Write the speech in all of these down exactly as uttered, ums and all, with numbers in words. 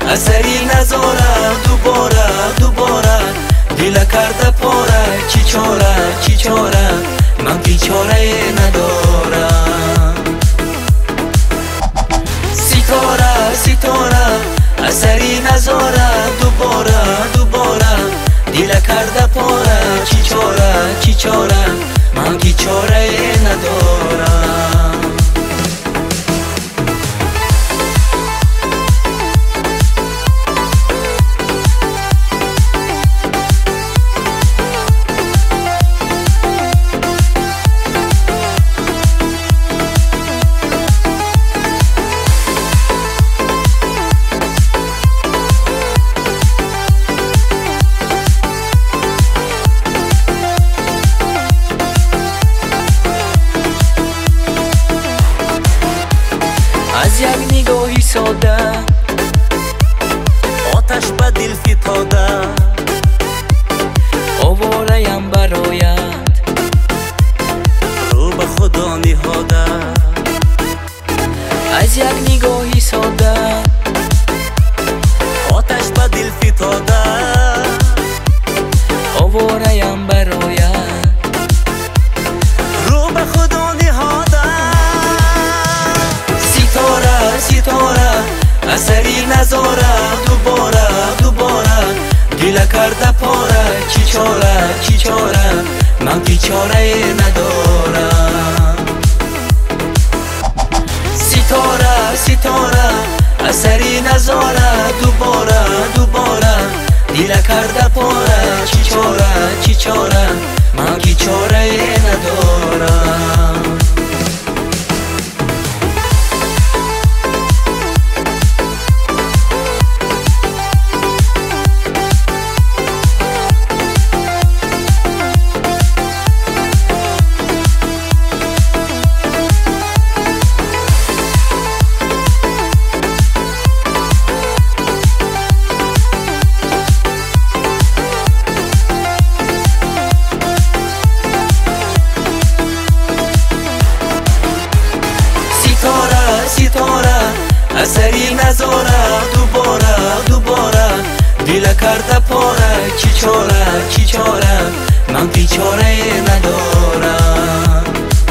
اثری نذارم دوباره دوباره دل کرده پاره چی چاره چی چاره من بیچاره ندارم ستاره ستاره اثری نذارم دوباره دوباره دل کرده پاره چی چاره چی چاره من بیچاره ندارم از یک نگاهی ساده آتش به دل فتاده آواره‌ام برایت رو به خدا نهاده از یک نگاهی ساده آتش به دل فتاده آواره‌ام برایت رو به خدا نهاده ستاره اثری نذارم دوباره دوباره دل کرده پاره چی چاره چی چاره من بیچاره ندارم ستاره ستاره اثری نذارم دوباره دوباره دل کرده پاره چی چاره چی چاره من بیچاره ندارم ستاره اثری نذارم دوباره دوباره دل کرده پاره چی چاره چی چاره من بیچاره ندارم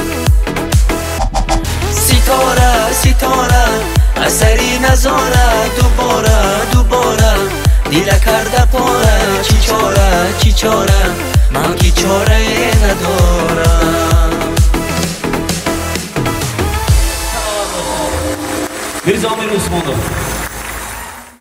ستاره ستاره اثری نذارم دوباره دوباره دل کرده پاره چی چاره چی چاره من بیچاره ندارم Mirza Amir Osmanov.